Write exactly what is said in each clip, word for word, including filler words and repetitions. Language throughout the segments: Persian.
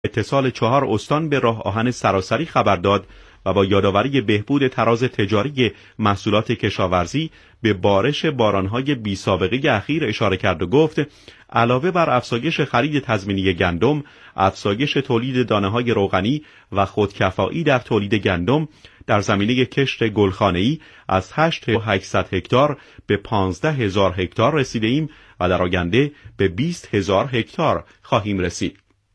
اتصال چهار استان به راه آهن سراسری خبر داد و با یادآوری بهبود تراز تجاری محصولات کشاورزی به بارش بارانهای بی سابقه اخیر اشاره کرد و گفت علاوه بر افزایش خرید تضمینی گندم، افزایش تولید دانه‌های روغنی و خودکفایی در تولید گندم در زمینه کشت گلخانه‌ای از هشت هزار و هشتصد هکتار به پانزده هزار هکتار رسیده ایم و در آینده به بیست هزار هکتار خواهیم رسید.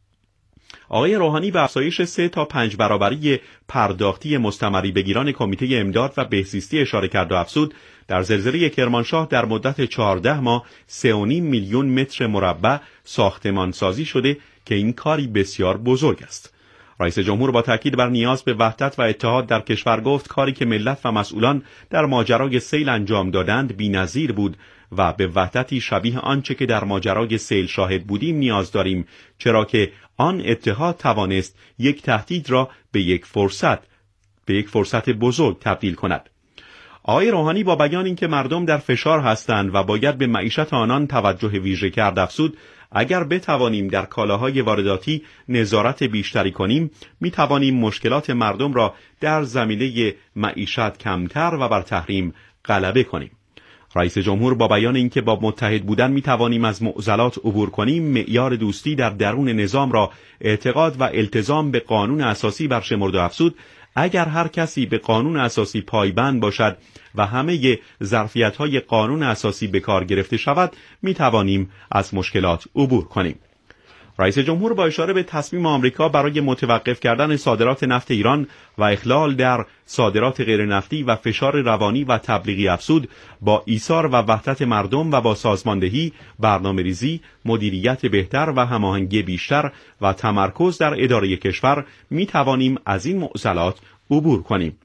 آقای روحانی به افزایش سه تا پنج برابری پرداختی مستمری بگیران کمیته امداد و بهزیستی اشاره کرد و افزود در زلزله کرمانشاه در مدت چهارده ماه سه و نیم میلیون متر مربع ساختمان سازی شده که این کاری بسیار بزرگ است. رئیس جمهور با تاکید بر نیاز به وحدت و اتحاد در کشور گفت کاری که ملت و مسئولان در ماجرای سیل انجام دادند بی‌نظیر بود و به وحدتی شبیه آنچه که در ماجرای سیل شاهد بودیم نیاز داریم، چرا که آن اتحاد توانست یک تهدید را به یک فرصت به یک فرصت بزرگ تبدیل کند. آقای روحانی با بیان اینکه مردم در فشار هستند و باید به معیشت آنان توجه ویژه کرد افزود اگر بتوانیم در کالاهای وارداتی نظارت بیشتری کنیم می توانیم مشکلات مردم را در زمینه معیشت کمتر و بر تحریم غلبه کنیم. رئیس جمهور با بیان اینکه با متحد بودن می توانیم از معضلات عبور کنیم، معیار دوستی در درون نظام را اعتقاد و التزام به قانون اساسی برشمرد و افزود اگر هر کسی به قانون اساسی پایبند باشد و همه ظرفیت‌های قانون اساسی به کار گرفته شود می توانیم از مشکلات عبور کنیم. رئیس جمهور با اشاره به تصمیم آمریکا برای متوقف کردن صادرات نفت ایران و اخلال در صادرات غیر نفتی و فشار روانی و تبلیغی افزود با ایثار و وحدت مردم و با سازماندهی، برنامه‌ریزی، مدیریت بهتر و هماهنگی بیشتر و تمرکز در اداره کشور می توانیم از این معضلات عبور کنیم.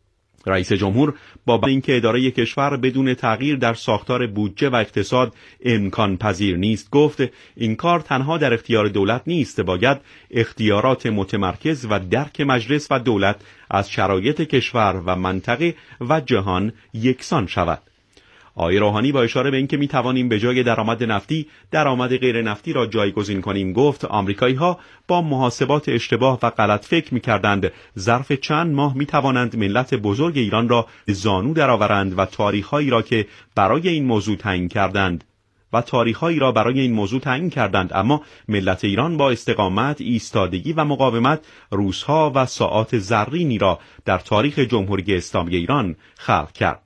رئیس جمهور با اینکه اداره کشور بدون تغییر در ساختار بودجه و اقتصاد امکان پذیر نیست گفت این کار تنها در اختیار دولت نیست، باید اختیارات متمرکز و درک مجلس و دولت از شرایط کشور و منطقه و جهان یکسان شود. آقای روحانی با اشاره به اینکه می توانیم به جای درآمد نفتی درآمد غیر نفتی را جایگزین کنیم گفت آمریکایی‌ها با محاسبات اشتباه و غلط فکر می‌کردند ظرف چند ماه می توانند ملت بزرگ ایران را زانو درآورند و تاریخ‌هایی را که برای این موضوع تعیین کردند و تاریخ‌هایی را برای این موضوع تعیین کردند اما ملت ایران با استقامت، ایستادگی و مقاومت روزها و ساعات زرینی را در تاریخ جمهوری اسلامی ایران خلق کرد.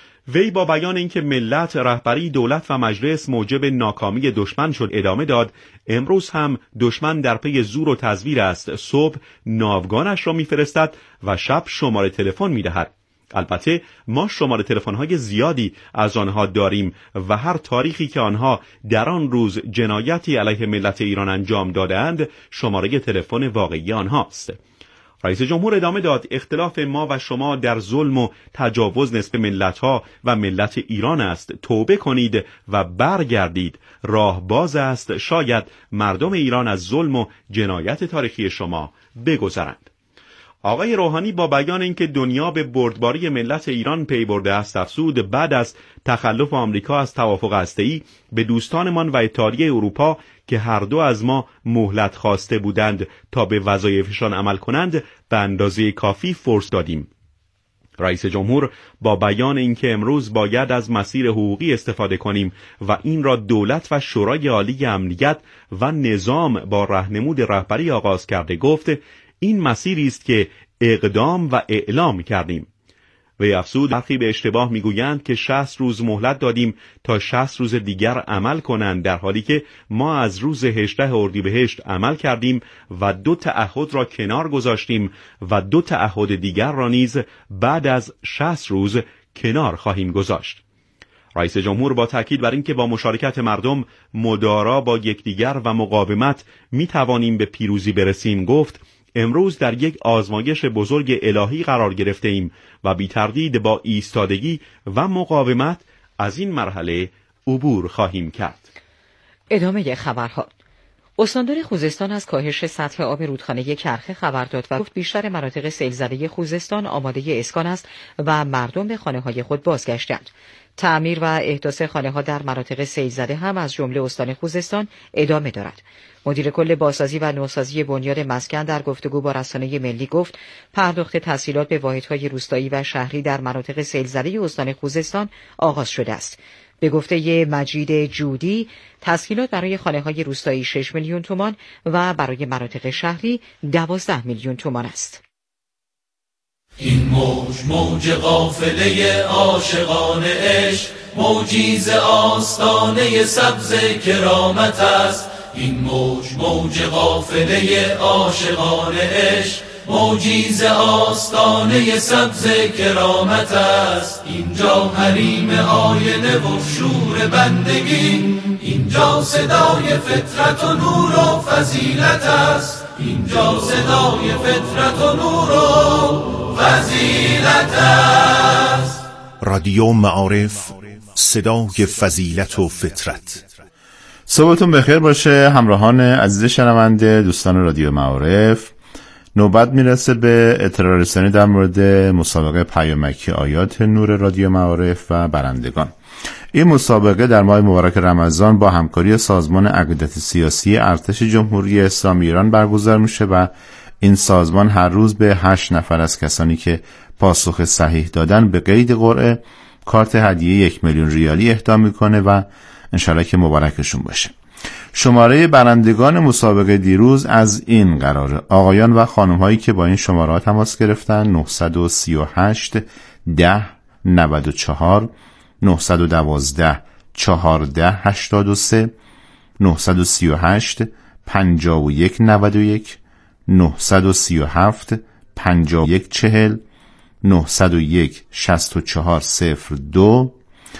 وی با بیان اینکه ملت، رهبری، دولت و مجلس موجب ناکامی دشمن شد ادامه داد امروز هم دشمن در پی زور و تزویر است، صبح ناوگانش را میفرستد و شب شماره تلفن میدهد. البته ما شماره تلفن‌های زیادی از آنها داریم و هر تاریخی که آنها در آن روز جنایتی علیه ملت ایران انجام دادند شماره تلفن واقعی آنهاست. رئیس جمهور ادامه داد اختلاف ما و شما در ظلم و تجاوز نسبت ملت‌ها و ملت ایران است. توبه کنید و برگردید. راه باز است، شاید مردم ایران از ظلم و جنایت تاریخی شما بگذرند. آقای روحانی با بیان اینکه دنیا به بردباری ملت ایران پی برده است افزود بعد از تخلف آمریکا از توافق هسته‌ای به دوستانمان و اتحادیه اروپا که هر دو از ما مهلت خواسته بودند تا به وظایفشان عمل کنند به اندازه کافی فرصت دادیم. رئیس جمهور با بیان اینکه امروز باید از مسیر حقوقی استفاده کنیم و این را دولت و شورای عالی امنیت و نظام با راهنمود رهبری آغاز کرده گفت این مسیری است که اقدام و اعلام کردیم. و افزود برخی به اشتباه میگویند که شصت روز مهلت دادیم تا شصت روز دیگر عمل کنند، در حالی که ما از روز هجدهم اردیبهشت عمل کردیم و دو تعهد را کنار گذاشتیم و دو تعهد دیگر را نیز بعد از شصت روز کنار خواهیم گذاشت. رئیس جمهور با تاکید بر اینکه با مشارکت مردم، مدارا با یکدیگر و مقاومت می توانیم به پیروزی برسیم گفت امروز در یک آزمایش بزرگ الهی قرار گرفته ایم و بی تردید با ایستادگی و مقاومت از این مرحله عبور خواهیم کرد. ادامه خبرها. استاندار خوزستان از کاهش سطح آب رودخانه کرخه خبر داد و گفت بیشتر مناطق سیل‌زده خوزستان آماده اسکان است و مردم به خانه‌های خود بازگشتند. تعمیر و احداث خانه‌ها در مناطق سیل زده هم از جمله استان خوزستان ادامه دارد. مدیر کل بازسازی و نوسازی بنیاد مسکن در گفتگو با رسانه ملی گفت پرداخت تسهیلات به واحدهای روستایی و شهری در مناطق سیل زده استان خوزستان آغاز شده است. به گفته مجید جودی، تسهیلات برای خانه‌های روستایی شش میلیون تومان و برای مناطق شهری دوازده میلیون تومان است. این موج موج قافله عاشقان عشق، موجی ز آستانه سبز کرامت است. این موج موج قافله عاشقان عشق، موجی ز آستانه سبز کرامت است. اینجا حریم آینه و شور بندگی، اینجا صدای فطرت و نور و فضیلت است. اینجا صدای فطرت و نور و فضیلت است. رادیو معارف، صدای فضیلت و فطرت. صبحتون بخیر باشه همراهان عزیز شنونده دوستان رادیو معارف. نوبت میرسه به اطلاع رسانی در مورد مسابقه پیامکی آیات نور رادیو معارف و برندگان. این مسابقه در ماه مبارک رمضان با همکاری سازمان عقیدت سیاسی ارتش جمهوری اسلامی ایران برگزار میشه و این سازمان هر روز به هشت نفر از کسانی که پاسخ صحیح دادن به قید قرعه کارت هدیه یک میلیون ریالی اهدا میکنه و انشالله که مبارکشون باشه. شماره برندگان مسابقه دیروز از این قراره: آقایان و خانم هایی که با این شماره تماس گرفتن نه سه هشت ده نود و چهار نه یک دو چهارده هشتاد و سه نه سه هشت پنجاه و یک نود و یک نه سه هفت پنجاه و یک چهل نه صفر یک شصت و چهار صفر دو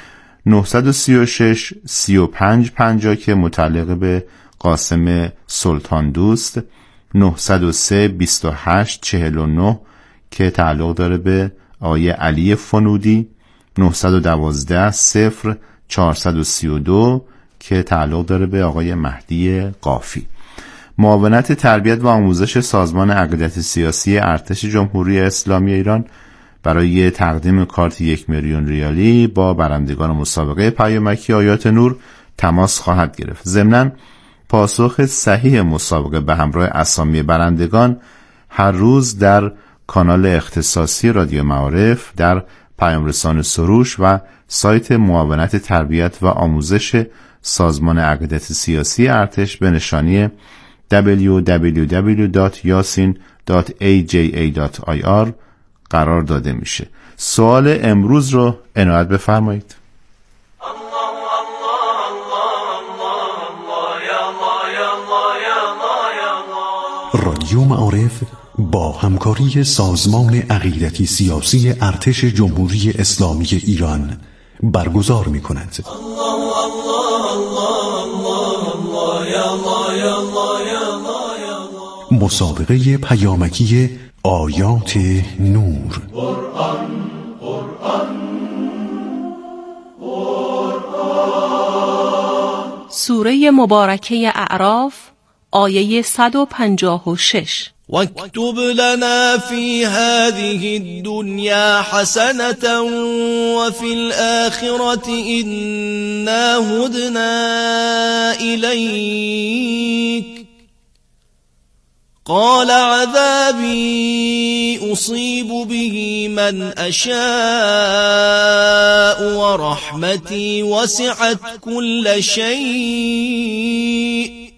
نه سه شش سی و پنج پنجاه که متعلق به قاسم سلطان دوست، نه صفر سه بیست و هشت چهل و نه که تعلق داره به آقای علی فنودی، نه یک دو صفر چهارصد و سی و دو که تعلق داره به آقای مهدی قافی. معاونت تربیت و آموزش سازمان عقیدت سیاسی ارتش جمهوری اسلامی ایران برای تقدیم کارت یک میلیون ریالی با برندگان مسابقه پیامکی آیات نور تماس خواهد گرفت. ضمناً پاسخ صحیح مسابقه به همراه اسامی برندگان هر روز در کانال اختصاصی رادیو معارف در پیام رسان سروش و سایت معاونت تربیت و آموزش سازمان عقیدت سیاسی ارتش به نشانی دبلیو دبلیو دبلیو دات یاسین دات ای جی ای دات آی آر قرار داده میشه. سوال امروز رو عنایت بفرمایید. رادیو معارف با همکاری سازمان عقیدتی سیاسی ارتش جمهوری اسلامی ایران برگزار می کند. مسابقه پیامکی آیات نور. قرآن قرآن قرآن. سوره مبارکه اعراف آیه صد و پنجاه و شش. واكتب لنا في هذه الدنيا حسنة وفي الآخرة إنا هدنا إليك قال عذابي أصيب به من أشاء ورحمتي وسعت كل شيء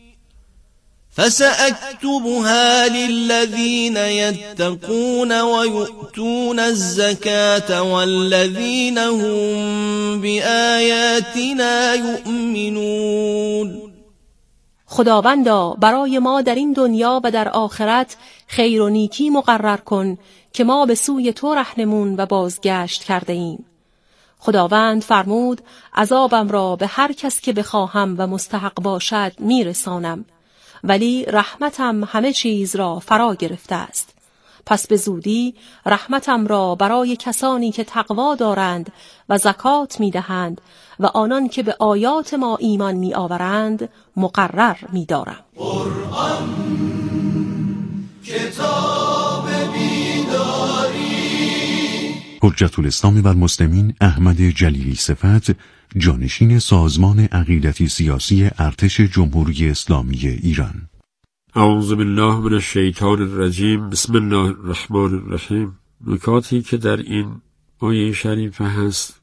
فسأكتبها للذين يتقون ويؤتون الزكاة والذين هم بآياتنا يؤمنون. خداوندا برای ما در این دنیا و در آخرت خیر و نیکی مقرر کن که ما به سوی تو رهنمون و بازگشت کرده ایم. خداوند فرمود عذابم را به هر کس که بخواهم و مستحق باشد میرسانم، ولی رحمتم همه چیز را فرا گرفته است. پس به زودی رحمتم را برای کسانی که تقوا دارند و زکات میدهند و آنان که به آیات ما ایمان می آورند مقرر می دارم. قرآن کتاب بیداری. حجت الاسلام والمسلمین احمد جلیلی صفت، جانشین سازمان عقیدتی سیاسی ارتش جمهوری اسلامی ایران. اعوذ بالله من الشیطان الرجیم. بسم الله الرحمن الرحیم. نکاتی که در این آیه شریفه هست،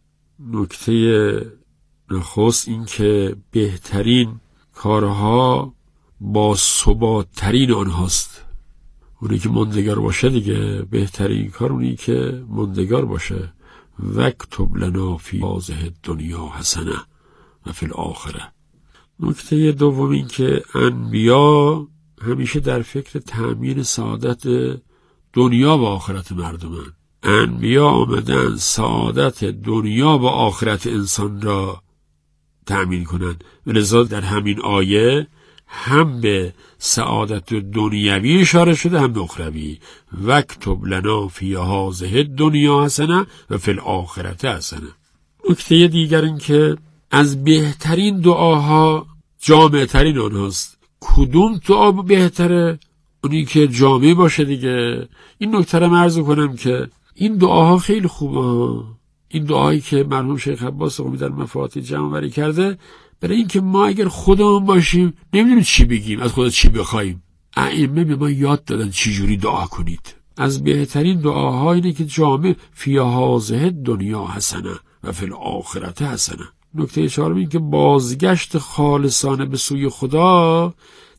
نکته نخست این که بهترین کارها با ثبات ترین آنهاست. اونی که ماندگار باشه دیگه، بهترین کار اونی که ماندگار باشه. وکتب لنا فی هذه الدنیا حسنه و فی الاخره. نکته دوم این که انبیا همیشه در فکر تأمین سعادت دنیا و آخرت مردمان. انبیا آمدن سعادت دنیا و آخرت انسان را تأمین کنند. ولذا در همین آیه هم به سعادت دنیوی اشاره شده، هم به اخروی. وکتب لنا فی هذه الدنیا حسنه و فی الاخره حسنه. نکته دیگر این که از بهترین دعاها جامع ترین آنهاست. کدوم دعا بهتره؟ اونی که جامع باشه دیگه. این نکته رو عرض کنم که این دعاها خیلی خوبه. این دعایی که مرحوم شیخ عباس قمی در مفاتیح جمع آوری کرده، برای اینکه ما اگر خودمون باشیم نمیدونیم چی بگیم، از خدا چی بخوایم. ائمه به ما یاد دادن چی جوری دعا کنید. از بهترین دعاها اینه که جامع فی هذه دنیا حسنه و فی الاخره حسنه. نکته چهارم این که بازگشت خالصانه به سوی خدا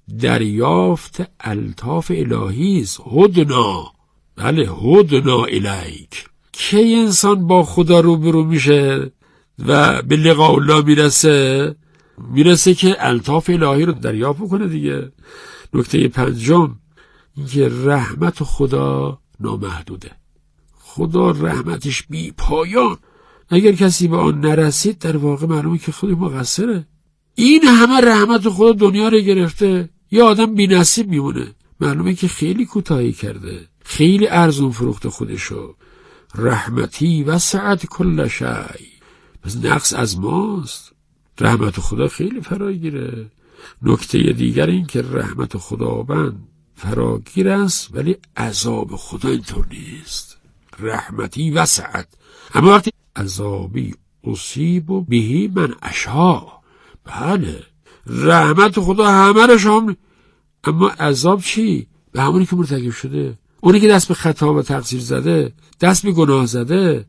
دریافت الطاف الهی است. هدنا، بله هدنا الیک. کی انسان با خدا روبرو میشه و به لقاء الله میرسه؟ میرسه که الطاف الهی رو دریافت کنه دیگه. نکته پنجم این که رحمت خدا نامحدوده. خدا رحمتش بی پایان. اگر کسی به آن نرسید در واقع معلومه که خودش مقصره. این همه رحمت خدا دنیا رو گرفته، یه آدم بی نصیب میمونه. معلومه که خیلی کوتاهی کرده، خیلی ارزون فروخته خودشو. رحمتی وسعت کل شیء. پس نقص از ماست. رحمت خدا خیلی فراگیره. نکته دیگر این که رحمت خداوند فراگیر است ولی عذاب خدا اینطور نیست. رحمتی وسعت، اما وقتی عذابی اصیب و بهی من اشا. بله رحمت خدا همه رو شامل، اما عذاب چی؟ به همونی که مرتکب شده، اونی که دست به خطا و تقصیر زده، دست به گناه زده.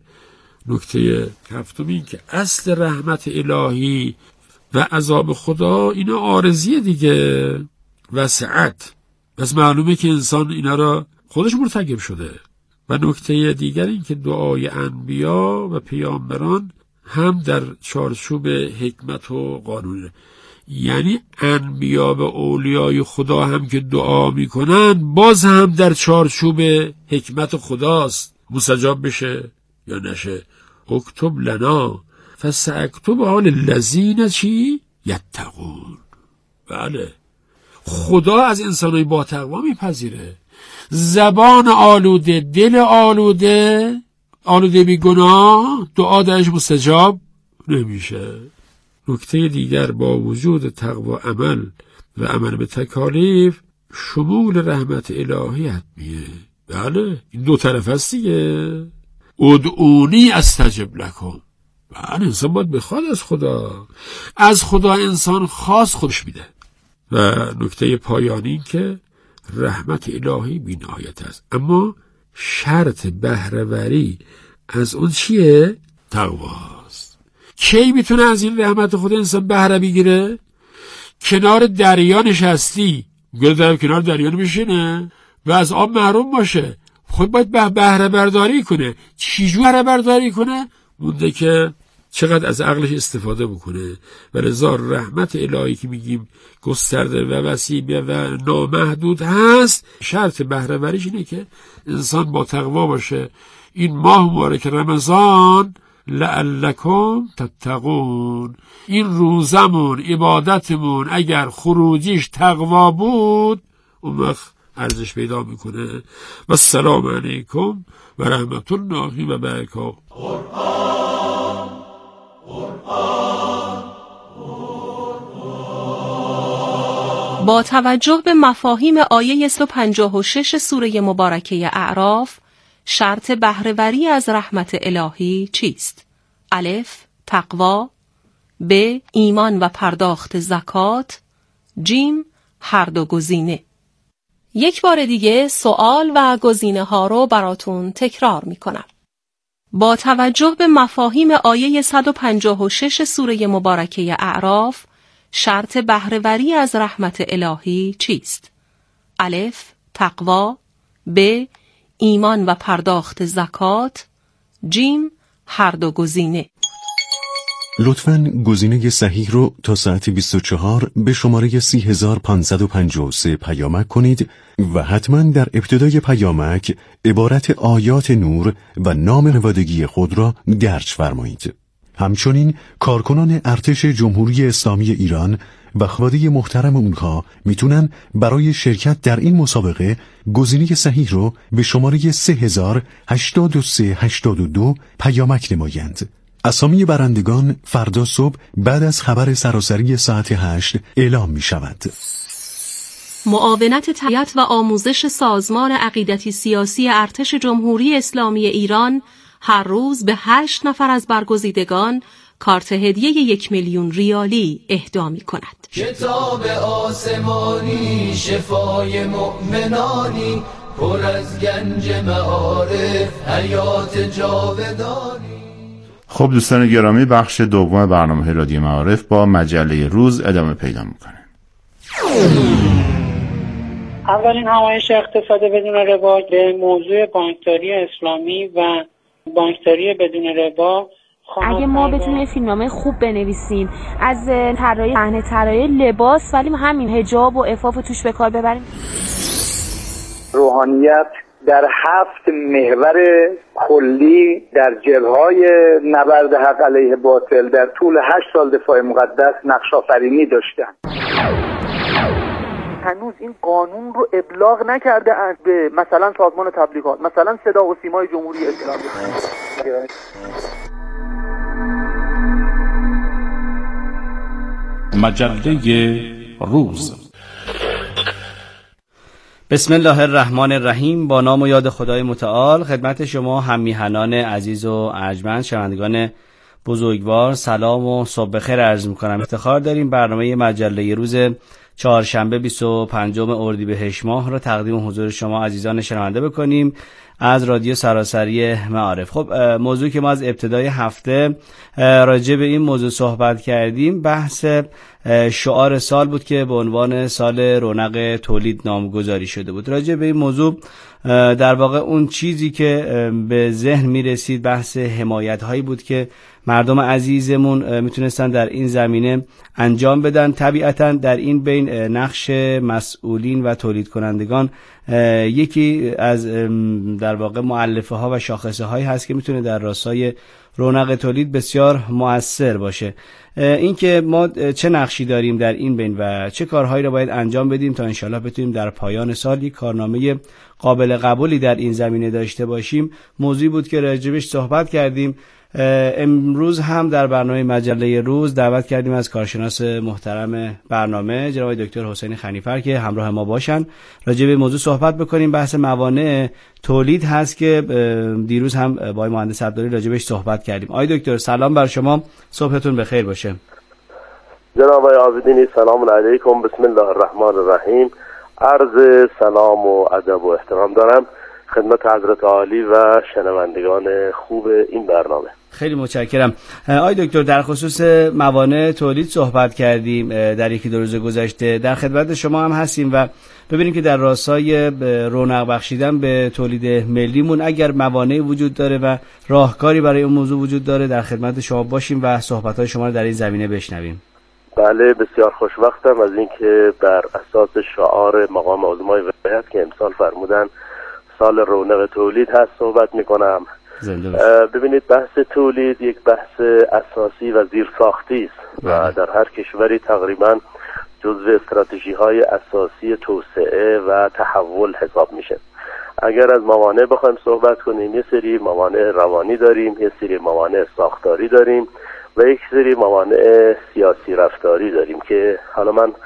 نکته هفتم این که اصل رحمت الهی و عذاب خدا اینا عارضیه دیگه، وسعت. بس معلومه که انسان اینا را خودش مرتکب شده. و نکته دیگر این که دعای انبیا و پیامبران هم در چارچوب حکمت و قانون، یعنی انبیا و اولیای خدا هم که دعا میکنن باز هم در چارچوب حکمت خداست، مستجاب بشه یا نشه. اکتب لنا فساکتب حال الذین چی یتقون. بله خدا از انسانای با تقوا میپذیره. زبان آلوده، دل آلوده، آلوده بی گناه، دعا درش مستجاب نمیشه. نکته دیگر با وجود تقوا عمل و عمل به تکالیف شمول رحمت الهی حتمیه. بله این دو طرف هست دیگه. ادعونی استجب لکم. بله انسان باید بخواد از خدا، از خدا انسان خاص خودش میده. و نکته پایانی که رحمت الهی بی نهایت است، اما شرط بهره‌وری از اون چیه؟ تقواست. کی میتونه از این رحمت خود انسان بهره بگیره؟ کنار دریا نشستی، گل در کنار دریا نمیشینه و از آب محروم باشه، خود باید بهره برداری کنه. چجور بهره برداری کنه؟ مونده که چقدر از عقلش استفاده بکنه. و لذا رحمت الهی که میگیم گسترده و وسیع و نامحدود هست، شرط بهره وریش اینه که انسان با تقوا باشه. این ماه مبارک رمضان لعلکم تتقون، این روزمون، عبادتمون اگر خروجیش تقوا بود اون وقت ارزش پیدا میکنه. و السلام علیکم و رحمت الله و برکاته. قرآن قرآن با توجه به مفاهیم آیه صد و پنجاه و شش سوره مبارکه اعراف، شرط بهره‌وری از رحمت الهی چیست؟ الف تقوا، ب ایمان و پرداخت زکات، جیم هر دو گزینه. یک بار دیگه سوال و گزینه ها رو براتون تکرار می کنم. با توجه به مفاهیم آیه صد و پنجاه و شش سوره مبارکه اعراف، شرط بهره‌وری از رحمت الهی چیست؟ الف تقوا، ب ایمان و پرداخت زکات، جیم هر دو گزینه. لطفاً گزینه صحیح رو تا ساعت بیست و چهار به شماره سی هزار و پانصد و پنجاه و سه پیامک کنید و حتماً در ابتدای پیامک عبارت آیات نور و نام خانوادگی خود را درج فرمایید. همچنین کارکنان ارتش جمهوری اسلامی ایران و خانواده محترم اونها میتونن برای شرکت در این مسابقه گزینه صحیح رو به شماره سه هزار هشتاد و سه هشتاد و دو پیامک نمایند. اسامی برندگان فردا صبح بعد از خبر سراسری ساعت هشت اعلام می شود. معاونت تربیت و آموزش سازمان عقیدتی سیاسی ارتش جمهوری اسلامی ایران هر روز به هشت نفر از برگزیدگان کارت هدیه یک میلیون ریالی اهدا می کند. کتاب آسمانی شفای مؤمنانی پر از گنج معارف حیات جاودانی. خب دوستان گرامی، بخش دوم برنامه رادیو معارف با مجله روز ادامه پیدا میکنه. اولین همایش اقتصاد بدون ربا به موضوع بانکداری اسلامی و بانکداری بدون ربا. اگه ما بتونیم فیلمنامه خوب بنویسیم از طراحی صحنه، طراحی لباس، ولی همین حجاب و عفاف و توش به کار ببریم. روحانیت در هفت محور کلی در جبهه‌های نبرد حق علیه باطل در طول هشت سال دفاع مقدس نقش آفرینی داشتن. هنوز این قانون رو ابلاغ نکرده اند به مثلا سازمان تبلیغات، مثلا صدا و سیمای جمهوری اسلامی. مجله روز. بسم الله الرحمن الرحیم. با نام و یاد خدای متعال خدمت شما هم میهنان عزیز و ارجمند شنوندگان بزرگوار سلام و صبح بخیر عرض میکنم. افتخار داریم برنامه مجله روز چهارشنبه بیست و پنجم اردیبهشت ماه را تقدیم حضور شما عزیزان شنونده بکنیم از رادیو سراسری معارف. خب موضوعی که ما از ابتدای هفته راجع به این موضوع صحبت کردیم بحث شعار سال بود که به عنوان سال رونق تولید نامگذاری شده بود. راجع به این موضوع در واقع اون چیزی که به ذهن می رسید بحث حمایت هایی بود که مردم عزیزمون میتونستن در این زمینه انجام بدن. طبیعتا در این بین نقش مسئولین و تولید کنندگان یکی از در واقع مؤلفه ها و شاخصه هایی هست که میتونه در راستای رونق تولید بسیار مؤثر باشه. این که ما چه نقشی داریم در این بین و چه کارهایی را باید انجام بدیم تا انشالله بتونیم در پایان سال یک کارنامه قابل قبولی در این زمینه داشته باشیم موضوعی بود که راجبش صحبت کردیم. امروز هم در برنامه مجله روز دعوت کردیم از کارشناس محترم برنامه جناب دکتر حسین خنیفر که همراه ما باشن راجع به موضوع صحبت بکنیم. بحث موانع تولید هست که دیروز هم با آقای مهندس عبدالله راجع بهش صحبت کردیم. آقای دکتر سلام بر شما، صبحتون بخیر باشه. جناب آقای عابدینی سلام علیکم، بسم الله الرحمن الرحیم. عرض سلام و ادب و احترام دارم خدمت حضرت عالی و شنوندگان خوب این برنامه. خیلی متشکرم. آقای دکتر در خصوص موانع تولید صحبت کردیم در یکی دو روز گذشته، در خدمت شما هم هستیم و ببینیم که در راستای رونق بخشیدن به تولید ملیمون اگر موانعی وجود داره و راهکاری برای اون موضوع وجود داره در خدمت شما باشیم و صحبت‌های شما رو در این زمینه بشنویم. بله بسیار خوشوقتم از اینکه بر اساس شعار مقام عظمای ولایت که امسال فرمودن سال رونق تولید هست صحبت میکنم. ببینید بحث تولید یک بحث اساسی و زیرساختی است و در هر کشوری تقریبا جزو استراتژی های اساسی توسعه و تحول حساب میشه. اگر از موانع بخوایم صحبت کنیم یه سری موانع روانی داریم، یه سری موانع ساختاری داریم و یک سری موانع سیاسی رفتاری داریم که حالا من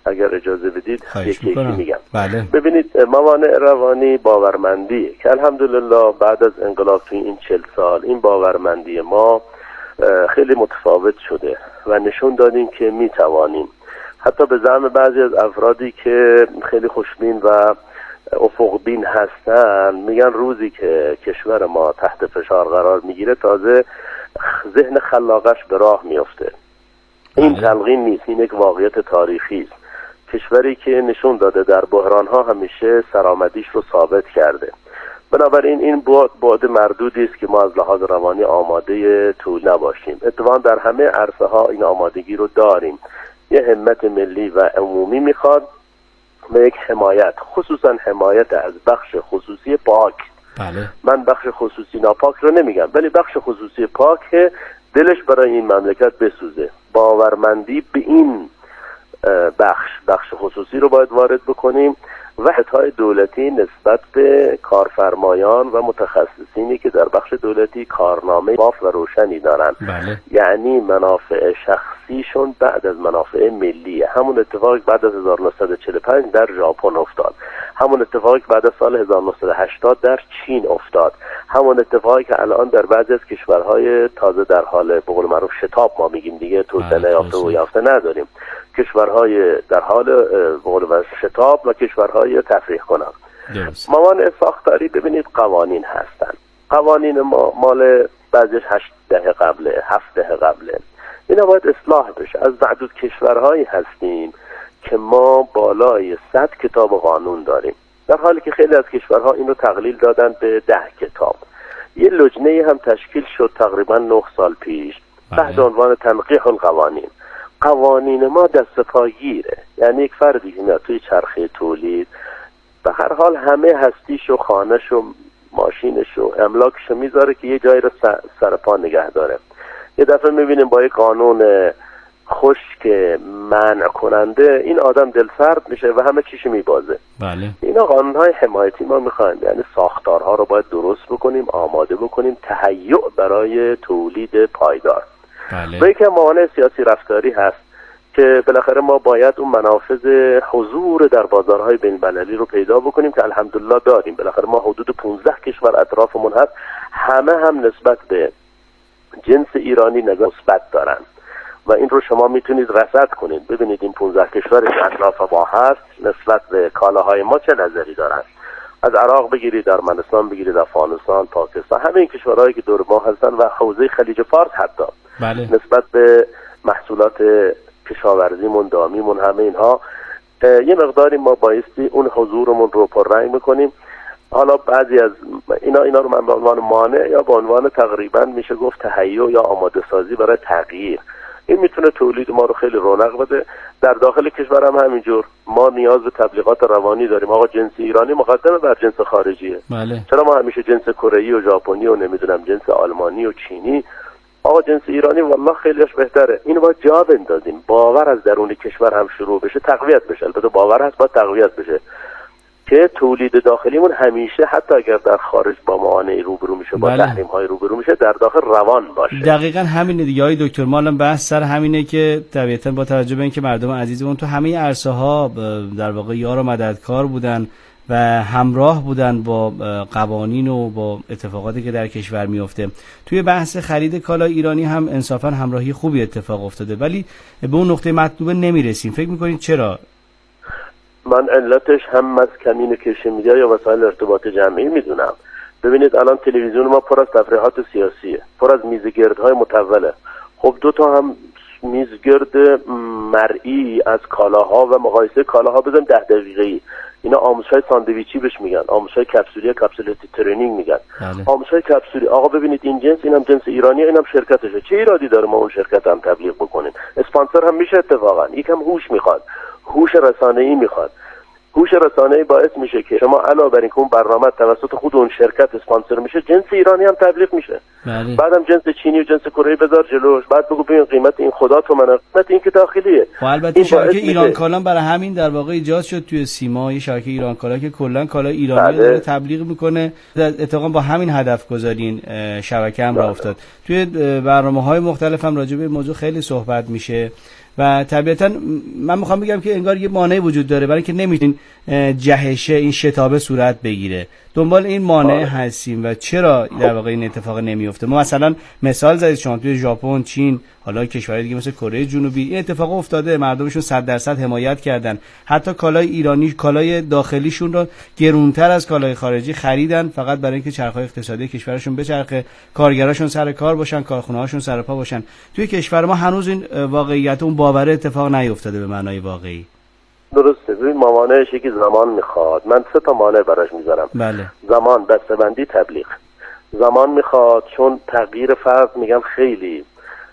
اگر اجازه بدید یکی یکی میگم. بله. ببینید موانع روانی باورمندی که الحمدلله بعد از انقلاب توی این چهل سال این باورمندی ما خیلی متفاوت شده و نشون دادیم که میتوانیم حتی به زعم بعضی از افرادی که خیلی خوشبین و افق بین هستن میگن روزی که کشور ما تحت فشار قرار میگیره تازه ذهن خلاقش به راه میفته. این تلقین نیست، این یک واقعیت تاریخی است. کشوری که نشون داده در بحرانها همیشه سرآمدیش رو ثابت کرده. بنابراین این بعد بعد مردودی است که ما از لحاظ روانی آماده طول نباشیم. اتفاقا در همه عرصه ها این آمادگی رو داریم. یه همت ملی و عمومی میخواد و یک حمایت، خصوصا حمایت از بخش خصوصی پاک. بله. من بخش خصوصی ناپاک رو نمیگم، ولی بخش خصوصی پاک دلش برای این مملکت بسوزه. باورمندی به این بخش بخش خصوصی رو باید وارد بکنیم و حتی دولتی نسبت به کارفرمایان و متخصصینی که در بخش دولتی کارنامه باف و روشنی دارن. بله. یعنی منافع شخصیشون بعد از منافع ملیه. همون اتفاق بعد از هزار و نهصد و چهل و پنج در ژاپن افتاد، همون اتفاقی بعد از سال هزار و نهصد و هشتاد در چین افتاد، همون اتفاقی که الان در بعضی از کشورهای تازه در حال به قول معروف شتاب ما میگیم دیگه، توسعه یافته و یافته نداریم، کشورهای در حال به قول معروف شتاب و کشورهای تفریح کنند. موانع ساختاری ببینید قوانین هستن. قوانین ما مال بعضیش هشت دهه قبله، هفت دهه قبله. اینا باید اصلاح بشه. از معدود کشورهایی هستیم که ما بالای صد کتاب قانون داریم، در حالی که خیلی از کشورها این رو تقلیل دادن به ده کتاب. یه لجنه هم تشکیل شد تقریبا نه سال پیش تحت عنوان تنقیح القوانین. قوانین ما دست پاگیره، یعنی یک فردی که توی چرخه تولید به هر حال همه هستیش و خانه‌ش و ماشینش و املاکش میذاره که یه جایی رو سر پا نگه داره. یه دفعه میبینیم با یک قانون خشک منع کننده این آدم دلسرد میشه و همه چیش میبازه. بله. اینا قانونهای حمایتی ما میخوایم، یعنی ساختارها رو باید درست بکنیم، آماده بکنیم، تهیع برای تولید پایدار. بله. و یکی موانع سیاسی رفتاری هست که بالاخره ما باید اون منافذ حضور در بازارهای بین‌المللی رو پیدا بکنیم که الحمدلله داریم. بالاخره ما حدود پانزده کشور اطرافمون هست، همه هم نسبت به جنس ایرانی نظر مثبت دارن و این رو شما میتونید رصد کنید، ببینید این پانزده کشور که اطراف ما هست نسبت به کالاهای ما چه نظری دارن. از عراق بگیرید، ارمنستان بگیرید، افغانستان، پاکستان، همه این کشورهایی که دور ما هستن و حوزه خلیج فارس حتی. بله. نسبت به محصولات کشاورزیمون، دامیمون، همه اینها یه مقداری ما بایستی اون حضورمون رو پررنگ میکنیم. حالا بعضی از اینا اینا رو من به عنوان مانع یا به عنوان تقریبا میشه گفت تهیع یا آماده سازی برای تغییر، این میتونه تولید ما رو خیلی رونق بده. در داخل کشور هم همینجور ما نیاز به تبلیغات روانی داریم. آقا جنس ایرانی مقدمه بر جنس خارجیه. بله. چرا ما همیشه جنس کره‌ای و ژاپنی و نمیدونم جنس آلمانی و چینی؟ آقا جنس ایرانی والله خیلیش بهتره. اینو باید جا بندازیم، باور از درون کشور هم شروع بشه، تقویت بشه. البته باور هست باید تقویت بشه که تولید داخلیمون همیشه حتی اگر در خارج با معانعه روبرو میشه، با بله. تحریم های روبرو میشه، در داخل روان باشه. دقیقاً همینه دیگه آقای دکتر. ما الان بحث سر همینه که طبیعتاً با توجه به اینکه مردم عزیزمون تو همه عرصه ها در واقع یار و مددکار بودن و همراه بودن با قوانین و با اتفاقاتی که در کشور میفته، توی بحث خرید کالای ایرانی هم انصافاً همراهی خوبی اتفاق افتاده، ولی به اون نقطه مطلوب نمیرسیم. فکر میکنید چرا؟ من علتش هم مسکنین کشی میدیا یا وسایل ارتباط جمعی میدونم. ببینید الان تلویزیون ما پر از تفریحات سیاسیه، پر از میزگردهای متوله. خب دو تا هم میزگرد مرئی از کالاها و مقایسه کالاها بزنیم ده دقیقه‌ای. اینا آموزش‌های ساندویچی بهش میگن، آموزش‌های کپسولی، کپسولیتی ترینینگ میگن. بله. آموزش‌های کپسولی. آقا ببینید این جنس، اینم جنس ایرانی، اینم شرکتشه. چه ایرادی داره ما اون شرکت هم تبلیغ بکنیم؟ اسپانسر هم میشه اتفاقا. یکم هوش میخواد، هوش رسانه‌ای میخواد. هوش رسانه‌ای باعث میشه که شما علاوه بر اینکه اون برنامه توسط خود اون شرکت اسپانسر میشه، جنس ایرانی هم تبلیغ میشه. بله. بعدم جنس چینی و جنس کره بذار جلوش، بعد بگو ببین قیمت این خدا تو من، قیمت این که داخلیه. خب البته شبکه ایران کالا برای همین در واقع ایجاد شد توی سیما، یه شبکه ایران کالا که کلا کالای ایرانی بله. رو تبلیغ میکنه. اتفاقا با همین هدف گذارین شبکه هم راه افتاد. توی برنامه‌های مختلف هم راجع به موضوع خیلی صحبت میشه و طبیعتا من میخوام بگم که انگار یه مانعی وجود داره برای اینکه نمیتونین جهشه این شتابه صورت بگیره. دنبال این مانع هستیم و چرا در واقع این اتفاق نمیفته؟ ما مثلا مثال زدید شما توی ژاپن، چین، حالا کشورهای دیگه مثل کره جنوبی این اتفاق افتاده، مردمشون صد درصد حمایت کردن، حتی کالای ایرانی، کالای داخلیشون رو گرونتر از کالای خارجی خریدن فقط برای اینکه چرخهای اقتصادی کشورشون بچرخه، کارگراشون سر کار باشن، کارخونه‌هاشون سر پا باشن. توی کشور ما هنوز این واقعیت، اون باور اتفاق نیفتاده به معنای واقعی. درسته. ببین مانعش یکی زمان میخواد. من سه تا مانع براش میذارم. بله. زمان، بسته‌بندی، تبلیغ. زمان میخواد چون تغییر فرد میگم خیلی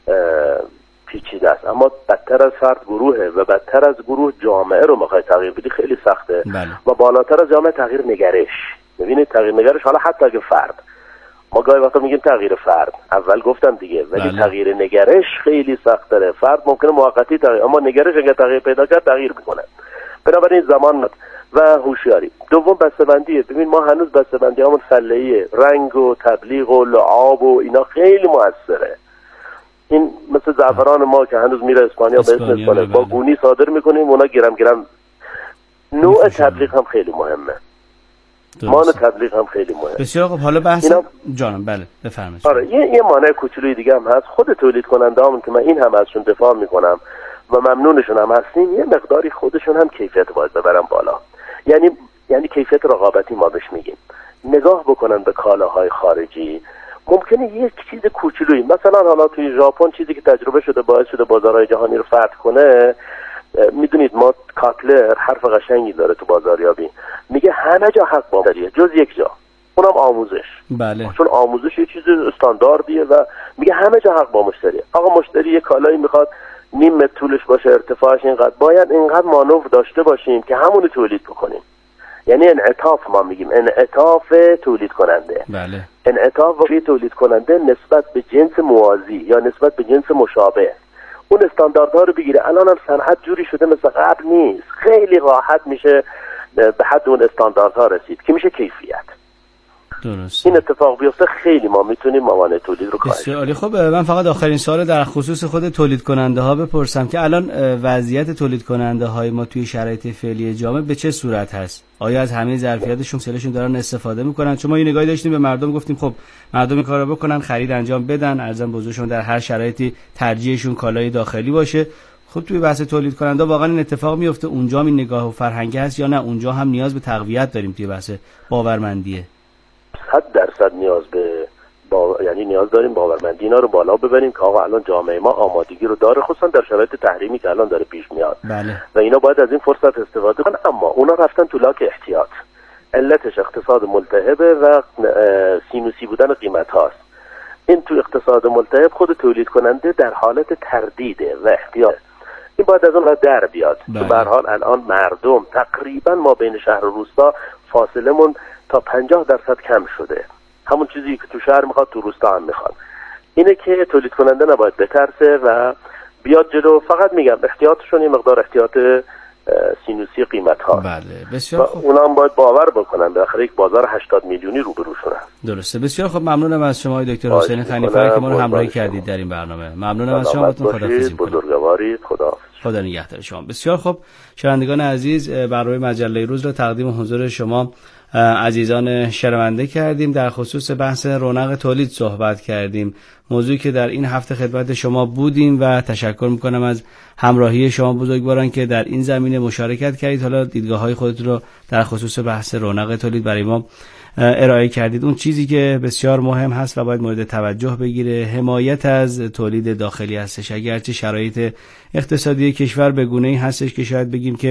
پیچیده است، اما بدتر از فرد گروهه و بدتر از گروه جامعه رو میخوای تغییر بدی خیلی سخته. بله. و بالاتر از جامعه تغییر نگرش. ببینید تغییر نگرش، حالا حتی اگه فرد، ما گاهی وقتا میگیم تغییر فرد، اول گفتم دیگه، ولی بله. تغییر نگرش خیلی سخت داره. فرد ممکنه موقتی تغییر، اما نگرش اگه تغییر پیدا کرد تغییر میکنه. بنابراین زمان و هوشیاری. دوم بسته‌بندیه. ببین ما هنوز بسته‌بندیامون فله‌ایه، رنگ و تبلیغ و لعاب و اینا خیلی موثره. این مثل زعفران ما که هنوز میره اسپانیا به اسم اسپانیا با گونی صادر میکنیم، اونا گرم گرم. نوع تبلیغ هم خیلی مهمه. مانع تبلیغ هم خیلی مهمه. بسیار خب. حالا بحث اینا... جانم بله بفرمایید. آره یه یه مانع کوچولوی دیگه هم هست. خود تولید کننده هم که من این هم ازشون دفاع میکنم و ممنونشون هم هستیم، یه مقداری خودشون هم کیفیت باید ببرن بالا. یعنی یعنی کیفیت رقابتی ما بهش میگیم. نگاه بکنن به کالاهای خارجی. ممکنه یک چیز کوچولویی، مثلا حالا توی ژاپن چیزی که تجربه شده باعث شده بازارهای جهانی رو فتح کنه. میدونید ما کاتلر حرف قشنگی داره تو بازاریابی، میگه همه جا حق با مشتریه جز یک جا، اونم آموزش. بله. چون آموزش یه چیز استانداردیه و میگه همه جا حق با مشتریه. آقا مشتری یه کالایی میخواد نیم متر طولش باشه، ارتفاعش اینقدر، باید اینقدر مانور داشته باشیم که همونو تولید بکنیم. یعنی انعطاف، ما میگیم انعطاف تولید کننده. بله. انعطاف تولید کننده نسبت به جنس موازی یا نسبت به جنس مشابه. اون استانداردها رو بگیره. الان هم صنعت جوری شده مثل قبل نیست، خیلی راحت میشه به حد اون استانداردها رسید که میشه کیفیت. درست. این اتفاق بیفته خیلی ما میتونیم موانع تولید رو کاهش بدیم. خب من فقط آخرین سوال در خصوص خود تولید کننده ها بپرسم که الان وضعیت تولید کننده های ما توی شرایط فعلی جامعه به چه صورت هست؟ آیا از همه ظرفیتشون سلشون دارن استفاده میکنن؟ چون ما یه نگاهی داشتیم به مردم گفتیم خب مردم این کارو بکنن، خرید انجام بدن، ارزان بزرگشون در هر شرایطی ترجیحشون کالای داخلی باشه. خب توی بحث تولید کننده واقعا این اتفاق میفته؟ اونجا این نگاه و فرهنگ هست یا نه اونجا هم نیاز به تقویت داریم توی بحث باورمندیه؟ صد درصد نیاز به با... یعنی نیاز داریم باورمندی اینا رو بالا ببریم که آقا الان جامعه ما آمادگی رو داره، خصوصا در شرایط تحریمی که الان داره پیش میاد. بله. و اینا باید از این فرصت استفاده کنن، اما اونا رفتن تو لاک احتیاط. علتش اقتصاد ملتهبه و سینوسی بودن قیمت هاست. این تو اقتصاد ملتهب خود تولید کننده در حالت تردیده و احتیاط. این باید از اون را در بیاد. بله. به هر حال الان مردم تقریبا ما بین شهر و روستا فاصلمون تا پنجاه درصد کم شده. همون چیزی که تو شهر میخواد تو روستا هم میخواد. اینه که تولید کننده نباید بترسه و بیاد جلو. فقط میگم احتیاطشون یه مقدار احتیاط سینوسی قیمت ها. بله بسیار خوب. اونا هم باید باور بکنن بالاخره یک بازار هشتاد میلیونی روبروشونه. درسته. بسیار خوب. ممنونم از شما دکتر حسین خلیفه که ما رو همراهی کردید در این برنامه. ممنونم از شما. خداحافظی می‌کنم. بزرگوارید. خدا خدا نگهدار شما. بسیار خوب. شنوندگان عزیز، برنامه مجله روز را تقدیم حضور شما عزیزان شنونده کردیم. در خصوص بحث رونق تولید صحبت کردیم، موضوعی که در این هفته خدمت شما بودیم و تشکر میکنم از همراهی شما بزرگواران که در این زمینه مشارکت کردید. حالا دیدگاه‌های خودتون رو در خصوص بحث رونق تولید برای ما ارائه کردید. اون چیزی که بسیار مهم هست و باید مورد توجه بگیره حمایت از تولید داخلی هستش. اگرچه شرایط اقتصادی کشور به گونه‌ای هستش که شاید بگیم که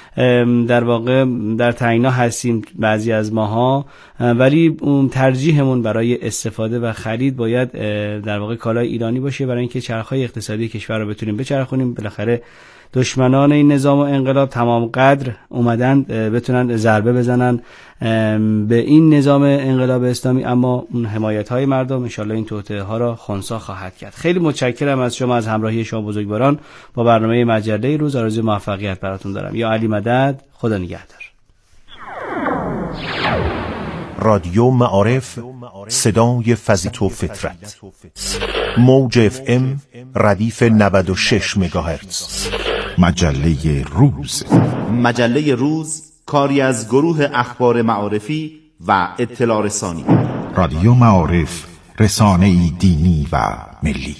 در واقع در تنگنا هستیم بعضی از ماها، ولی اون ترجیحمون برای استفاده و خرید باید در واقع کالای ایرانی باشه برای اینکه چرخهای اقتصادی کشور رو بتونیم بچرخونیم. بالاخره دشمنان این نظام و انقلاب تمام قدر اومدن بتونن ضربه بزنن به این نظام انقلاب اسلامی، اما اون حمایت های مردم انشالله این توطئه ها را خنثی خواهد کرد. خیلی متشکرم از شما، از همراهی شما بزرگواران با برنامه مجله روز. آرزوی موفقیت براتون دارم. یا علی مدد. خدا نگهدار. رادیو معارف، صدای فضیلت و فطرت. موج اف ام ردیف نود و شش مگاهرتز. مجله روز. مجله روز کاری از گروه اخبار معارفی و اطلاع رسانی. رادیو معارف، رسانه‌ای دینی و ملی.